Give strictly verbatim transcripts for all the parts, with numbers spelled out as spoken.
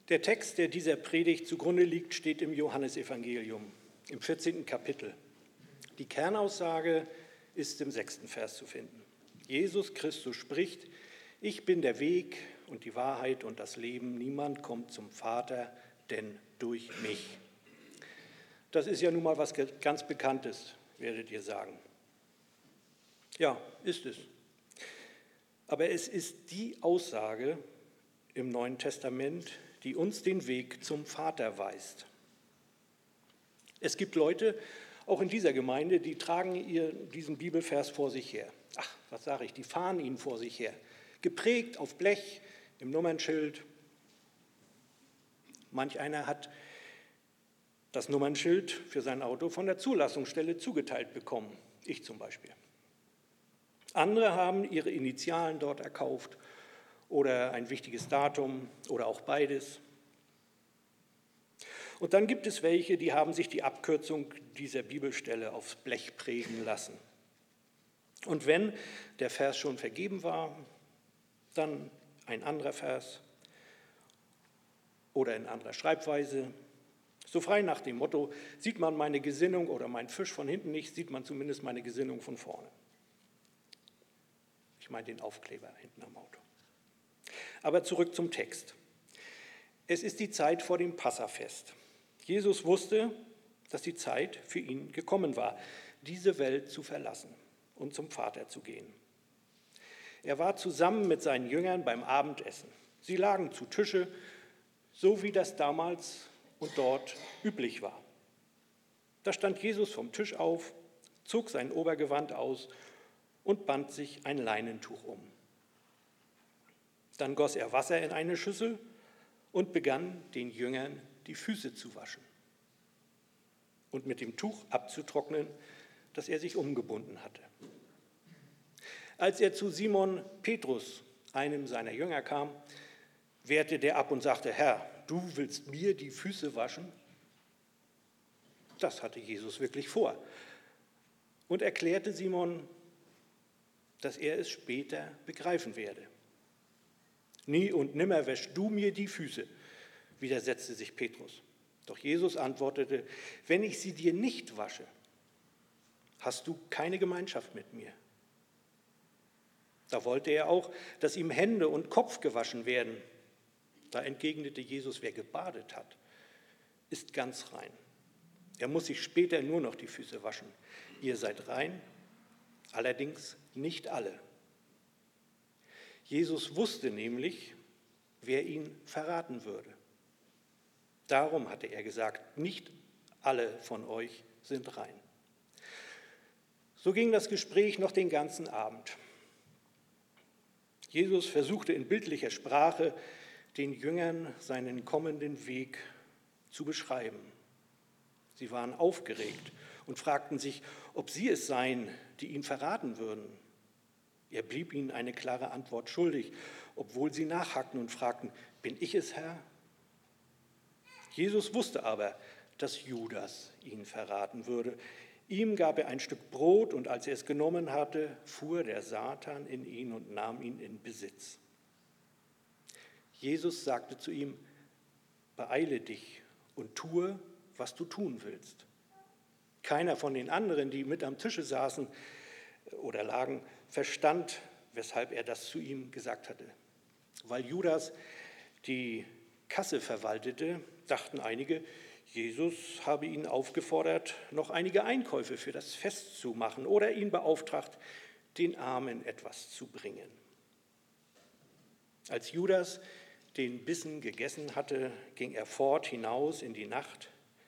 Der Text, der dieser Predigt zugrunde liegt, steht im Johannesevangelium, im vierzehnten Kapitel. Die Kernaussage ist im sechsten Vers zu finden. Jesus Christus spricht: Ich bin der Weg und die Wahrheit und das Leben. Niemand kommt zum Vater, denn durch mich. Das ist ja nun mal was ganz Bekanntes, werdet ihr sagen. Ja, ist es. Aber es ist die Aussage im Neuen Testament, die uns den Weg zum Vater weist. Es gibt Leute, auch in dieser Gemeinde, die tragen ihr diesen Bibelvers vor sich her. Ach, was sage ich, die fahren ihn vor sich her. Geprägt auf Blech, im Nummernschild. Manch einer hat das Nummernschild für sein Auto von der Zulassungsstelle zugeteilt bekommen. Ich zum Beispiel. Andere haben ihre Initialen dort erkauft oder ein wichtiges Datum oder auch beides. Und dann gibt es welche, die haben sich die Abkürzung dieser Bibelstelle aufs Blech prägen lassen. Und wenn der Vers schon vergeben war, dann ein anderer Vers oder in anderer Schreibweise. So frei nach dem Motto: Sieht man meine Gesinnung oder mein Fisch von hinten nicht, sieht man zumindest meine Gesinnung von vorne. Ich meine den Aufkleber hinten am Auto. Aber zurück zum Text. Es ist die Zeit vor dem Passafest. Jesus wusste, dass die Zeit für ihn gekommen war, diese Welt zu verlassen und zum Vater zu gehen. Er war zusammen mit seinen Jüngern beim Abendessen. Sie lagen zu Tische, so wie das damals und dort üblich war. Da stand Jesus vom Tisch auf, zog sein Obergewand aus und band sich ein Leinentuch um. Dann goss er Wasser in eine Schüssel und begann den Jüngern die Füße zu waschen und mit dem Tuch abzutrocknen, das er sich umgebunden hatte. Als er zu Simon Petrus, einem seiner Jünger, kam, wehrte der ab und sagte: Herr, du willst mir die Füße waschen? Das hatte Jesus wirklich vor und erklärte Simon, dass er es später begreifen werde. Nie und nimmer wäschst du mir die Füße, widersetzte sich Petrus. Doch Jesus antwortete: Wenn ich sie dir nicht wasche, hast du keine Gemeinschaft mit mir. Da wollte er auch, dass ihm Hände und Kopf gewaschen werden. Da entgegnete Jesus: Wer gebadet hat, ist ganz rein. Er muss sich später nur noch die Füße waschen. Ihr seid rein, allerdings nicht alle. Jesus wusste nämlich, wer ihn verraten würde. Darum hatte er gesagt: Nicht alle von euch sind rein. So ging das Gespräch noch den ganzen Abend. Jesus versuchte in bildlicher Sprache den Jüngern seinen kommenden Weg zu beschreiben. Sie waren aufgeregt und fragten sich, ob sie es seien, die ihn verraten würden. Er blieb ihnen eine klare Antwort schuldig, obwohl sie nachhackten und fragten: Bin ich es, Herr? Jesus wusste aber, dass Judas ihn verraten würde. Ihm gab er ein Stück Brot, und als er es genommen hatte, fuhr der Satan in ihn und nahm ihn in Besitz. Jesus sagte zu ihm: Beeile dich und tue, was du tun willst. Keiner von den anderen, die mit am Tische saßen oder lagen, verstand, weshalb er das zu ihm gesagt hatte. Weil Judas die Kasse verwaltete, dachten einige, Jesus habe ihn aufgefordert, noch einige Einkäufe für das Fest zu machen oder ihn beauftragt, den Armen etwas zu bringen. Als Judas den Bissen gegessen hatte, ging er fort hinaus in die Nacht.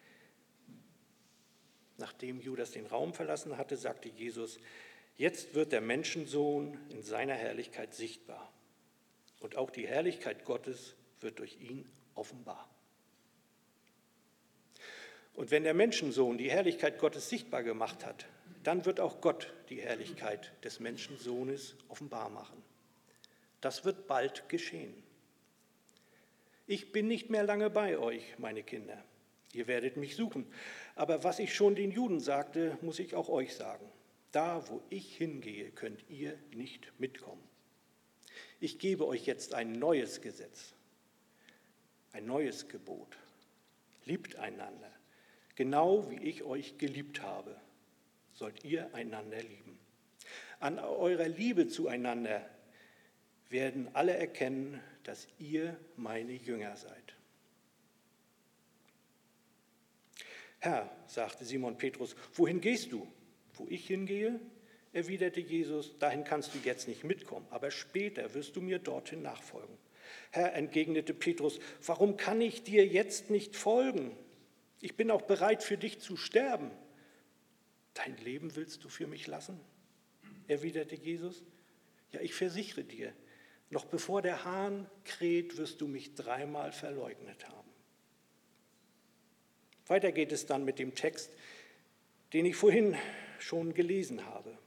Nachdem Judas den Raum verlassen hatte, sagte Jesus: Jetzt wird der Menschensohn in seiner Herrlichkeit sichtbar. Und auch die Herrlichkeit Gottes wird durch ihn offenbar. Und wenn der Menschensohn die Herrlichkeit Gottes sichtbar gemacht hat, dann wird auch Gott die Herrlichkeit des Menschensohnes offenbar machen. Das wird bald geschehen. Ich bin nicht mehr lange bei euch, meine Kinder. Ihr werdet mich suchen. Aber was ich schon den Juden sagte, muss ich auch euch sagen. Da, wo ich hingehe, könnt ihr nicht mitkommen. Ich gebe euch jetzt ein neues Gesetz. ein neues Gebot. Liebt einander, genau wie ich euch geliebt habe, sollt ihr einander lieben. An eurer Liebe zueinander werden alle erkennen, dass ihr meine Jünger seid. Herr, sagte Simon Petrus, wohin gehst du? Wo ich hingehe, erwiderte Jesus, dahin kannst du jetzt nicht mitkommen, aber später wirst du mir dorthin nachfolgen. Herr, entgegnete Petrus, warum kann ich dir jetzt nicht folgen? Ich bin auch bereit, für dich zu sterben. Dein Leben willst du für mich lassen? Erwiderte Jesus. Ja, ich versichere dir, noch bevor der Hahn kräht, wirst du mich dreimal verleugnet haben. Weiter geht es dann mit dem Text, den ich vorhin schon gelesen habe.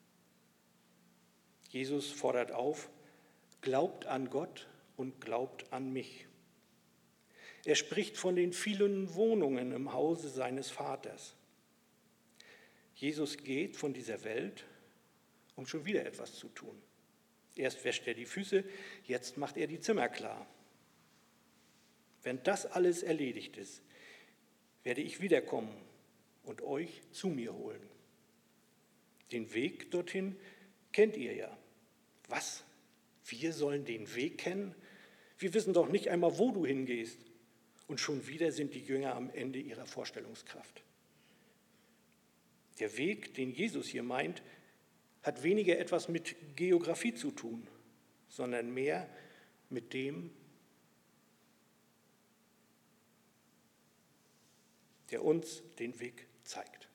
Jesus fordert auf, glaubt an Gott und glaubt an mich. Er spricht von den vielen Wohnungen im Hause seines Vaters. Jesus geht von dieser Welt, um schon wieder etwas zu tun. Erst wäscht er die Füße, jetzt macht er die Zimmer klar. Wenn das alles erledigt ist, werde ich wiederkommen und euch zu mir holen. Den Weg dorthin kennt ihr ja. Was? Wir sollen den Weg kennen? Wir wissen doch nicht einmal, wo du hingehst. Und schon wieder sind die Jünger am Ende ihrer Vorstellungskraft. Der Weg, den Jesus hier meint, hat weniger etwas mit Geografie zu tun, sondern mehr mit dem, der uns den Weg zeigt.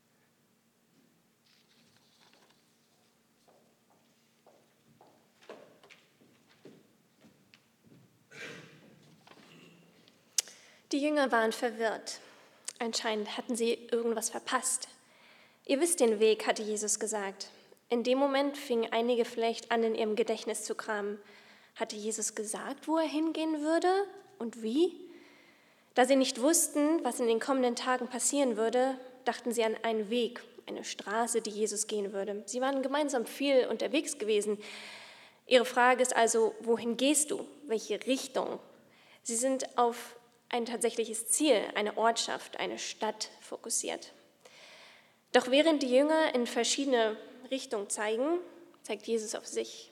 Die Jünger waren verwirrt. Anscheinend hatten sie irgendwas verpasst. Ihr wisst den Weg, hatte Jesus gesagt. In dem Moment fingen einige vielleicht an, in ihrem Gedächtnis zu kramen. Hatte Jesus gesagt, wo er hingehen würde und wie? Da sie nicht wussten, was in den kommenden Tagen passieren würde, dachten sie an einen Weg, eine Straße, die Jesus gehen würde. Sie waren gemeinsam viel unterwegs gewesen. Ihre Frage ist also, wohin gehst du? Welche Richtung? Sie sind auf ein tatsächliches Ziel, eine Ortschaft, eine Stadt fokussiert. Doch während die Jünger in verschiedene Richtungen zeigen, zeigt Jesus auf sich.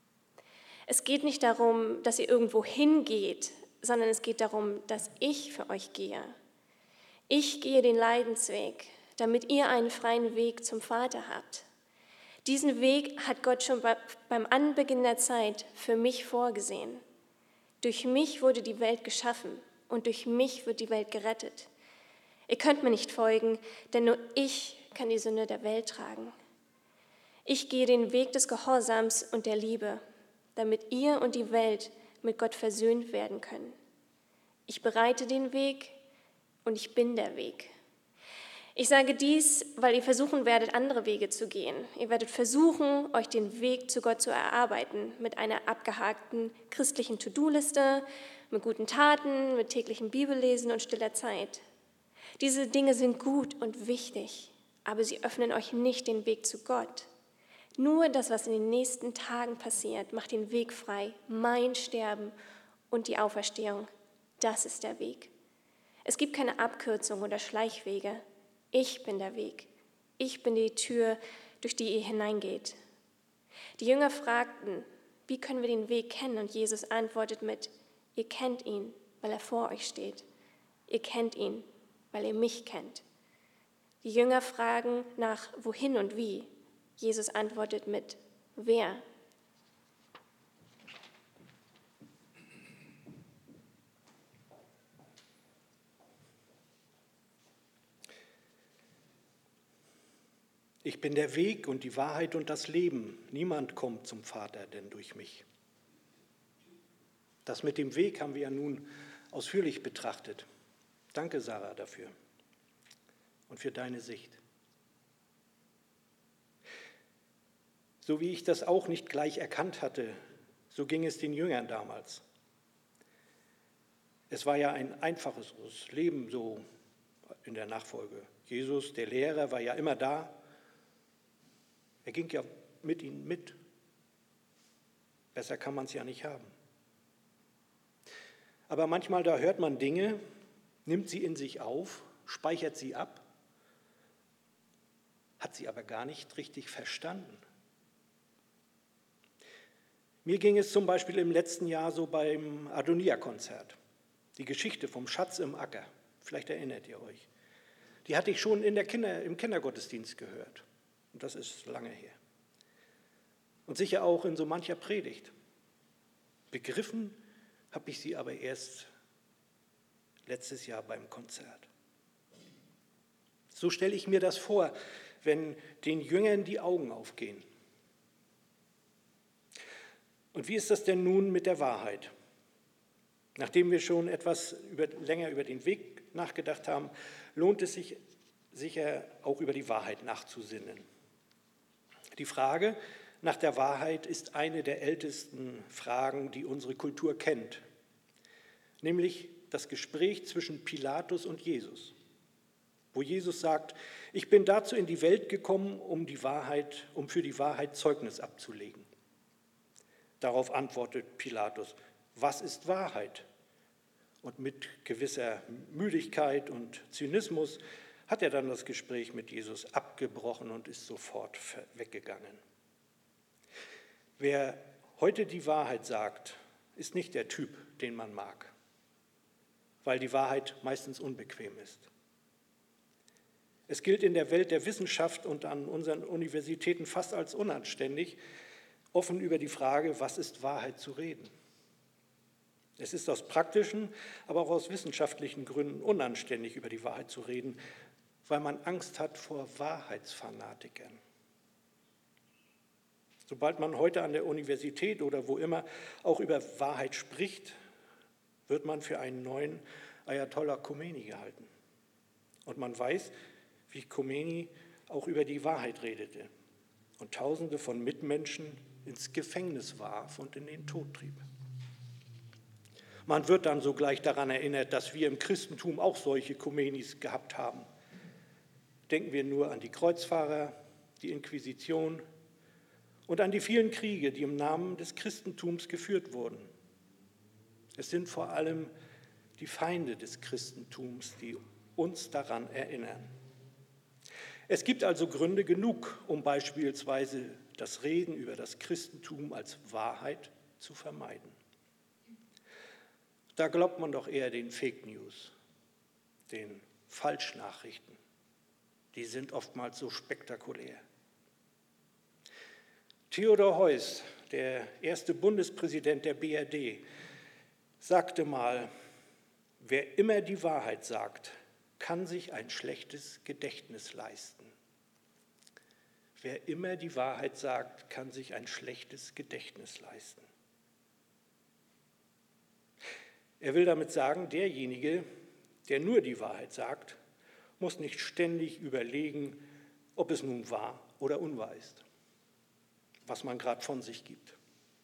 Es geht nicht darum, dass ihr irgendwo hingeht, sondern es geht darum, dass ich für euch gehe. Ich gehe den Leidensweg, damit ihr einen freien Weg zum Vater habt. Diesen Weg hat Gott schon beim Anbeginn der Zeit für mich vorgesehen. Durch mich wurde die Welt geschaffen und durch mich wird die Welt gerettet. Ihr könnt mir nicht folgen, denn nur ich kann die Sünde der Welt tragen. Ich gehe den Weg des Gehorsams und der Liebe, damit ihr und die Welt mit Gott versöhnt werden können. Ich bereite den Weg und ich bin der Weg. Ich sage dies, weil ihr versuchen werdet, andere Wege zu gehen. Ihr werdet versuchen, euch den Weg zu Gott zu erarbeiten mit einer abgehakten christlichen To-Do-Liste, mit guten Taten, mit täglichem Bibellesen und stiller Zeit. Diese Dinge sind gut und wichtig, aber sie öffnen euch nicht den Weg zu Gott. Nur das, was in den nächsten Tagen passiert, macht den Weg frei, mein Sterben und die Auferstehung. Das ist der Weg. Es gibt keine Abkürzung oder Schleichwege. Ich bin der Weg. Ich bin die Tür, durch die ihr hineingeht. Die Jünger fragten, wie können wir den Weg kennen? Und Jesus antwortet mit, ihr kennt ihn, weil er vor euch steht. Ihr kennt ihn, weil ihr mich kennt. Die Jünger fragen nach wohin und wie. Jesus antwortet mit wer. Ich bin der Weg und die Wahrheit und das Leben. Niemand kommt zum Vater, denn durch mich. Das mit dem Weg haben wir ja nun ausführlich betrachtet. Danke, Sarah, dafür und für deine Sicht. So wie ich das auch nicht gleich erkannt hatte, so ging es den Jüngern damals. Es war ja ein einfaches Leben so in der Nachfolge. Jesus, der Lehrer, war ja immer da. Er ging ja mit ihnen mit. Besser kann man es ja nicht haben. Aber manchmal, da hört man Dinge, nimmt sie in sich auf, speichert sie ab, hat sie aber gar nicht richtig verstanden. Mir ging es zum Beispiel im letzten Jahr so beim Adonia-Konzert. Die Geschichte vom Schatz im Acker, vielleicht erinnert ihr euch. Die hatte ich schon in der Kinder, im Kindergottesdienst gehört. Und das ist lange her. Und sicher auch in so mancher Predigt. Begriffen habe ich sie aber erst letztes Jahr beim Konzert. So stelle ich mir das vor, wenn den Jüngern die Augen aufgehen. Und wie ist das denn nun mit der Wahrheit? Nachdem wir schon etwas über, länger über den Weg nachgedacht haben, lohnt es sich sicher auch über die Wahrheit nachzusinnen. Die Frage nach der Wahrheit ist eine der ältesten Fragen, die unsere Kultur kennt, nämlich das Gespräch zwischen Pilatus und Jesus, wo Jesus sagt: Ich bin dazu in die Welt gekommen, um die Wahrheit, um für die Wahrheit Zeugnis abzulegen. Darauf antwortet Pilatus: Was ist Wahrheit? Und mit gewisser Müdigkeit und Zynismus hat er dann das Gespräch mit Jesus abgebrochen und ist sofort weggegangen. Wer heute die Wahrheit sagt, ist nicht der Typ, den man mag, weil die Wahrheit meistens unbequem ist. Es gilt in der Welt der Wissenschaft und an unseren Universitäten fast als unanständig, offen über die Frage, was ist Wahrheit, zu reden. Es ist aus praktischen, aber auch aus wissenschaftlichen Gründen unanständig, über die Wahrheit zu reden, weil man Angst hat vor Wahrheitsfanatikern. Sobald man heute an der Universität oder wo immer auch über Wahrheit spricht, wird man für einen neuen Ayatollah Khomeini gehalten. Und man weiß, wie Khomeini auch über die Wahrheit redete und Tausende von Mitmenschen ins Gefängnis warf und in den Tod trieb. Man wird dann sogleich daran erinnert, dass wir im Christentum auch solche Khomeinis gehabt haben. Denken wir nur an die Kreuzfahrer, die Inquisition und an die vielen Kriege, die im Namen des Christentums geführt wurden. Es sind vor allem die Feinde des Christentums, die uns daran erinnern. Es gibt also Gründe genug, um beispielsweise das Reden über das Christentum als Wahrheit zu vermeiden. Da glaubt man doch eher den Fake News, den Falschnachrichten. Die sind oftmals so spektakulär. Theodor Heuss, der erste Bundespräsident der B R D, sagte mal: Wer immer die Wahrheit sagt, kann sich ein schlechtes Gedächtnis leisten. Wer immer die Wahrheit sagt, kann sich ein schlechtes Gedächtnis leisten. Er will damit sagen, derjenige, der nur die Wahrheit sagt, muss nicht ständig überlegen, ob es nun wahr oder unwahr ist, was man gerade von sich gibt.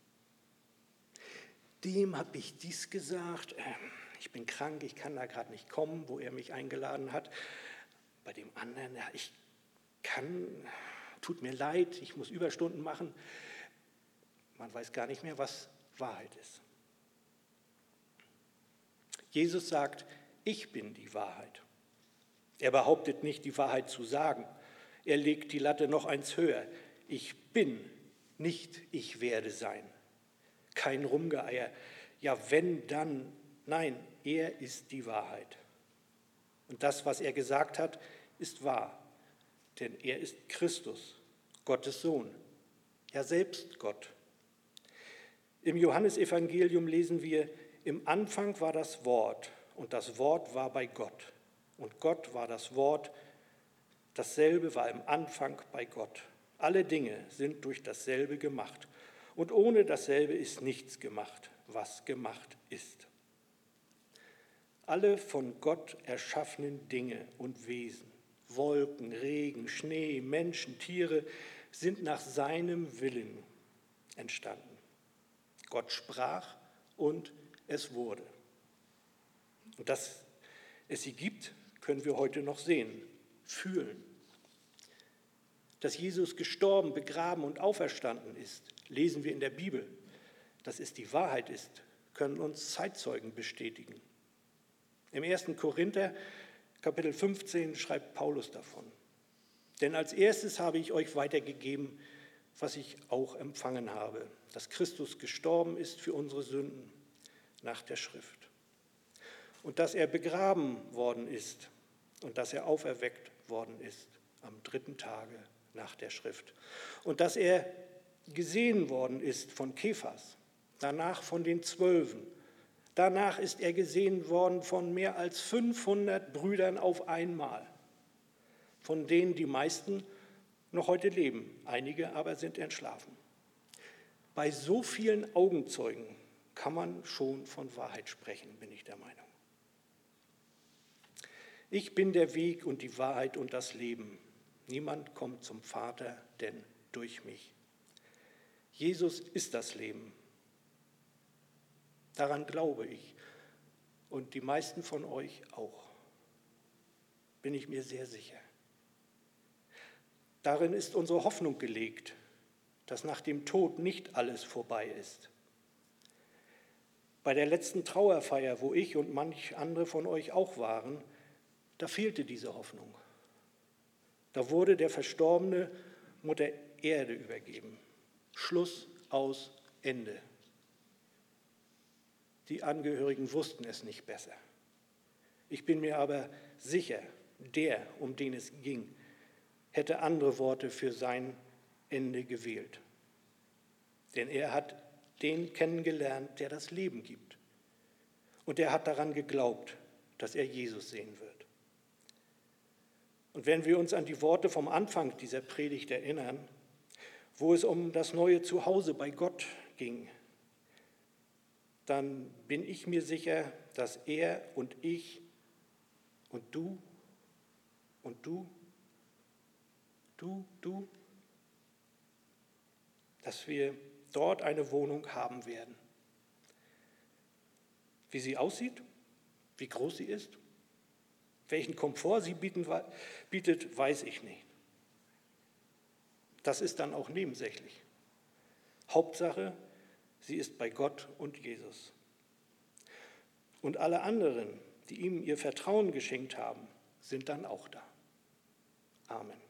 Dem habe ich dies gesagt, ich bin krank, ich kann da gerade nicht kommen, wo er mich eingeladen hat. Bei dem anderen, ja, ich kann, tut mir leid, ich muss Überstunden machen. Man weiß gar nicht mehr, was Wahrheit ist. Jesus sagt, ich bin die Wahrheit. Er behauptet nicht, die Wahrheit zu sagen. Er legt die Latte noch eins höher. Ich bin, nicht ich werde sein. Kein Rumgeeier. Ja, wenn, dann. Nein, er ist die Wahrheit. Und das, was er gesagt hat, ist wahr. Denn er ist Christus, Gottes Sohn. Ja, selbst Gott. Im Johannesevangelium lesen wir: Im Anfang war das Wort, und das Wort war bei Gott. Und Gott war das Wort, dasselbe war im Anfang bei Gott. Alle Dinge sind durch dasselbe gemacht. Und ohne dasselbe ist nichts gemacht, was gemacht ist. Alle von Gott erschaffenen Dinge und Wesen, Wolken, Regen, Schnee, Menschen, Tiere, sind nach seinem Willen entstanden. Gott sprach und es wurde. Und dass es sie gibt, können wir heute noch sehen, fühlen. Dass Jesus gestorben, begraben und auferstanden ist, lesen wir in der Bibel. Dass es die Wahrheit ist, können uns Zeitzeugen bestätigen. Im ersten Korinther, Kapitel fünfzehn, schreibt Paulus davon. Denn als erstes habe ich euch weitergegeben, was ich auch empfangen habe, dass Christus gestorben ist für unsere Sünden nach der Schrift und dass er begraben worden ist und dass er auferweckt worden ist am dritten Tage nach der Schrift und dass er gesehen worden ist von Kephas, danach von den Zwölfen. Danach ist er gesehen worden von mehr als fünfhundert Brüdern auf einmal, von denen die meisten noch heute leben, einige aber sind entschlafen. Bei so vielen Augenzeugen kann man schon von Wahrheit sprechen, bin ich der Meinung. Ich bin der Weg und die Wahrheit und das Leben. Niemand kommt zum Vater, denn durch mich. Jesus ist das Leben. Daran glaube ich und die meisten von euch auch, bin ich mir sehr sicher. Darin ist unsere Hoffnung gelegt, dass nach dem Tod nicht alles vorbei ist. Bei der letzten Trauerfeier, wo ich und manch andere von euch auch waren, da fehlte diese Hoffnung. Da wurde der Verstorbene Mutter Erde übergeben. Schluss, aus, Ende. Die Angehörigen wussten es nicht besser. Ich bin mir aber sicher, der, um den es ging, hätte andere Worte für sein Ende gewählt. Denn er hat den kennengelernt, der das Leben gibt. Und er hat daran geglaubt, dass er Jesus sehen wird. Und wenn wir uns an die Worte vom Anfang dieser Predigt erinnern, wo es um das neue Zuhause bei Gott ging, dann bin ich mir sicher, dass er und ich und du und du, du, du, dass wir dort eine Wohnung haben werden. Wie sie aussieht, wie groß sie ist, welchen Komfort sie bieten, bietet, weiß ich nicht. Das ist dann auch nebensächlich. Hauptsache, sie ist bei Gott und Jesus. Und alle anderen, die ihm ihr Vertrauen geschenkt haben, sind dann auch da. Amen.